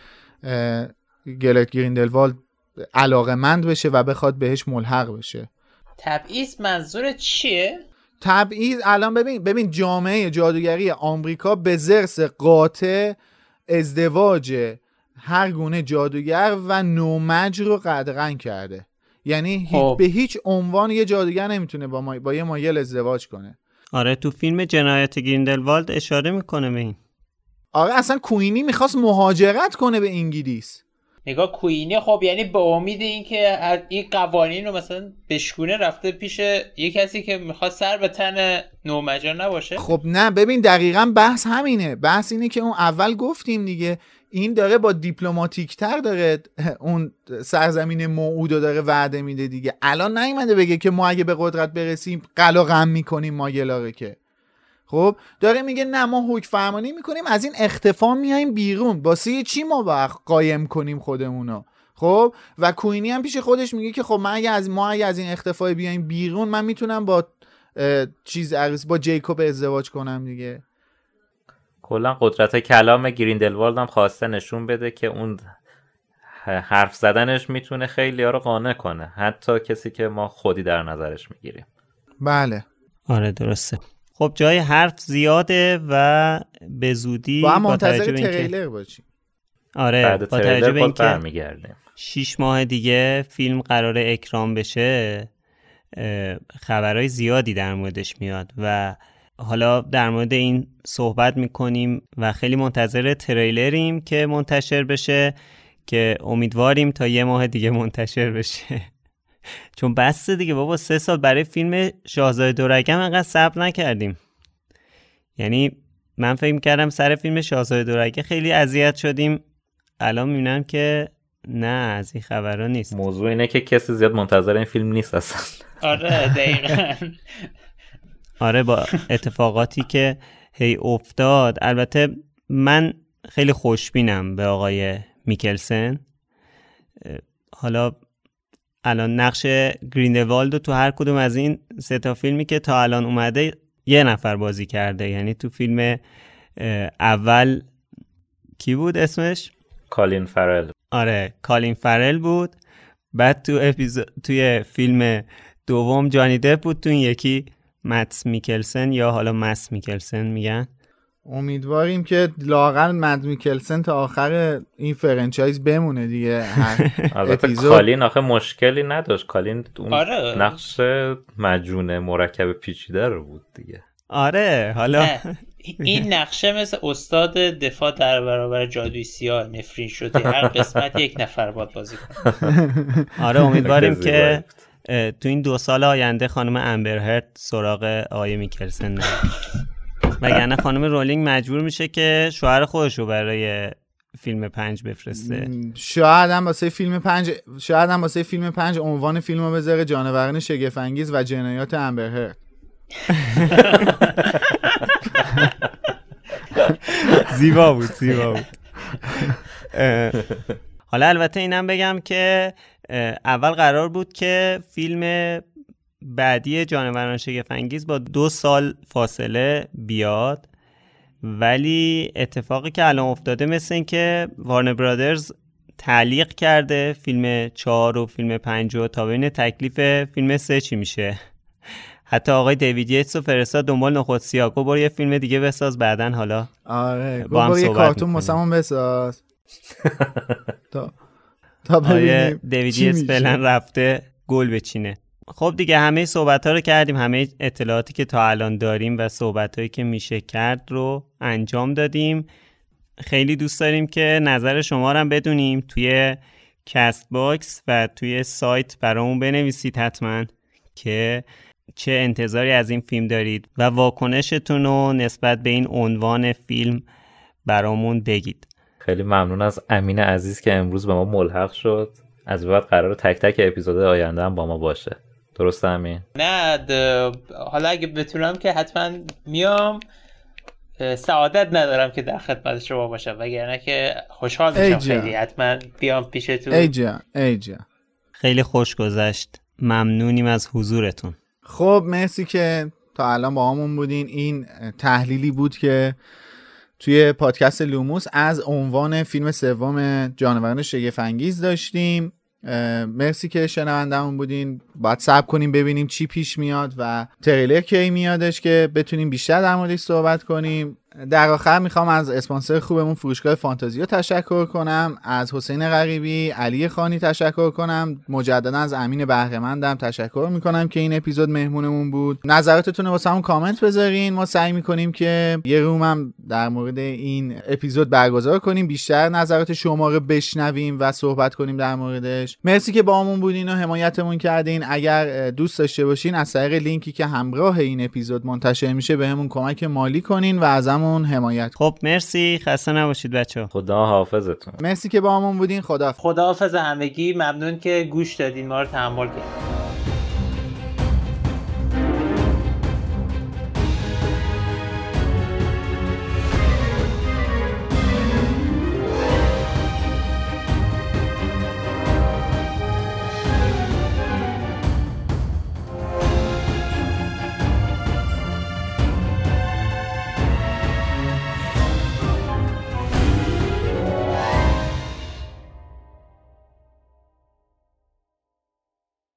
گلت گریندلوالد، علاقه‌مند بشه و بخواد بهش ملحق بشه. تبعیض منظور چیه؟ تبعیض الان ببین جامعه جادوگری آمریکا به ضرس قاطع ازدواج هر گونه جادوگر و نومج رو قدغن کرده. یعنی به هیچ عنوان یه جادوگر نمیتونه با یه مایل ازدواج کنه. آره تو فیلم جنایت گریندلوالد اشاره میکنه به این. آره اصلا کوینی میخواست مهاجرت کنه به انگلیس. نگاه کوینی خب یعنی به امید این که این قوانین رو مثلا بشکونه رفته پیش یه کسی که میخواد سر به تن نومجان نباشه. خب نه ببین دقیقاً بحث همینه. بحث اینه که اون اول گفتیم دیگه، این داره با دیپلماتیک تر داره اون سرزمین موعود داره وعده میده دیگه. الان نیومده بگه که ما اگه به قدرت برسیم قلا غم میکنیم ماگلا، که خب داره میگه نه ما حکم فرمانی میکنیم، از این اختفا میایم بیرون، واسه چی ما باید قایم کنیم خودمونو. خب و کوینی هم پیش خودش میگه که خب ما اگه از این اختفا بیایم بیرون، من میتونم با با جیکوب ازدواج کنم دیگه. کلا قدرت کلام گریندلوالد هم خواسته نشون بده که اون حرف زدنش میتونه خیلی ها رو قانع کنه، حتی کسی که ما خودی در نظرش میگیریم. بله آره درسته. خب جای حرف زیاده و به زودی با منتظر تریلر باشیم. آره با توجه به اینکه 6 ماه دیگه فیلم قراره اکرام بشه، خبرهای زیادی در موردش میاد و حالا در مورد این صحبت میکنیم و خیلی منتظر تریلریم که منتشر بشه، که امیدواریم تا 1 ماه دیگه منتشر بشه. چون بسته دیگه بابا، 3 سال برای فیلم شاهزاده دورگم انقدر صبر نکردیم. یعنی من فکر میکردم سر فیلم شاهزاده دورگه خیلی اذیت شدیم، الان میبینم که نه، از این خبرها نیست. موضوع اینه که کسی زیاد منتظر این فیلم نیست اصلا. آره دقیقاً. آره با اتفاقاتی که هی افتاد. البته من خیلی خوشبینم به آقای میکلسن. حالا الان نقش گریندلوالد تو هر کدوم از این 3 تا فیلمی که تا الان اومده 1 نفر بازی کرده. یعنی تو فیلم اول کی بود اسمش؟ کالین فرل. آره کالین فرل بود. بعد توی فیلم دوم جانی دپ بود، تو این یکی متس میکلسن یا حالا مس میکلسن میگن. امیدواریم که لااقل مد میکلسن تا آخر این فرانچایز بمونه دیگه. البته کالین آخه مشکلی نداشت، کالین اون نقش مجنون مرکب پیچیده رو بود دیگه. آره حالا این نقشه مثل استاد دفاع در برابر جادوی سیاه نفرین شده، هر قسمت 1 نفر باید بازی کنه. آره امیدواریم که تو این 2 سال آینده خانم امبر هرد سراغ آقای میکلسن نره، وگرنه خانم رولینگ مجبور میشه که شوهر خودش رو برای فیلم 5 بفرسته. شاید هم واسه فیلم 5 عنوان فیلمو بذاره جانوران شگفت انگیز و جنایات امبر هرد. زیبا بود. حالا البته اینم بگم که اول قرار بود که فیلم بعدی جانوران شگفت‌انگیز با 2 سال فاصله بیاد، ولی اتفاقی که الان افتاده مثل این که وارنر برادرز تعلیق کرده فیلم 4 و فیلم 5 تا ببینه تکلیف فیلم 3 چی میشه. حتی آقای دیوید ییتس رو فرستاد دنبال نخود سیاه، برو یه فیلم دیگه بساز بعدن حالا آره برو یه کارتون واسمون بساز تا ببینیم دیوید ییتس فعلا رفته گل بچینه. خب دیگه همه صحبت‌ها رو کردیم، همه اطلاعاتی که تا الان داریم و صحبت‌هایی که میشه کرد رو انجام دادیم. خیلی دوست داریم که نظر شما رو هم بدونیم، توی کست باکس و توی سایت برامون بنویسید حتما که چه انتظاری از این فیلم دارید و واکنشتون رو نسبت به این عنوان فیلم برامون بگید. خیلی ممنون از امین عزیز که امروز به ما ملحق شد. از بعد قراره تک تک اپیزود آینده هم با ما باشه. درسته امین؟ نه حالا اگه بتونم که حتما میام. سعادت ندارم که در خدمت شما باشم، وگرنه که خوشحال میشم خیلی حتما بیام پیشتون. ای جان خیلی خوش گذشت، ممنونیم از حضورتون. خب مرسی که تا الان با همون بودین. این تحلیلی بود که توی پادکست لوموس از عنوان فیلم سوم جانوران شگفت‌انگیز داشتیم. مرسی که شنونده‌مون بودین. باید صبر کنیم ببینیم چی پیش میاد و تریلر کی میادش که بتونیم بیشتر در موردش صحبت کنیم. در آخر میخوام از اسپانسر خوبمون فروشگاه فانتزیو تشکر کنم، از حسین غریبی، علی خانی تشکر کنم، مجددا از امین بهره‌مندم تشکر میکنم که این اپیزود مهمونمون بود. نظراتتون رو واسمون کامنت بذارین، ما سعی میکنیم که یه روم هم در مورد این اپیزود برگزار کنیم، بیشتر نظرات شما رو بشنویم و صحبت کنیم در موردش. مرسی که با همون بودین و حمایتمون کردین. اگر دوست داشته باشین از طریق لینکی که همراه این اپیزود منتشر میشه بهمون کمک مالی کنین و ازمون حمایت. خب مرسی، خسته نباشید بچه‌ها. خدا حافظتون. مرسی که با همون بودین. خدا حافظ همگی. ممنون که گوش دادین، ما رو تحمل کردین.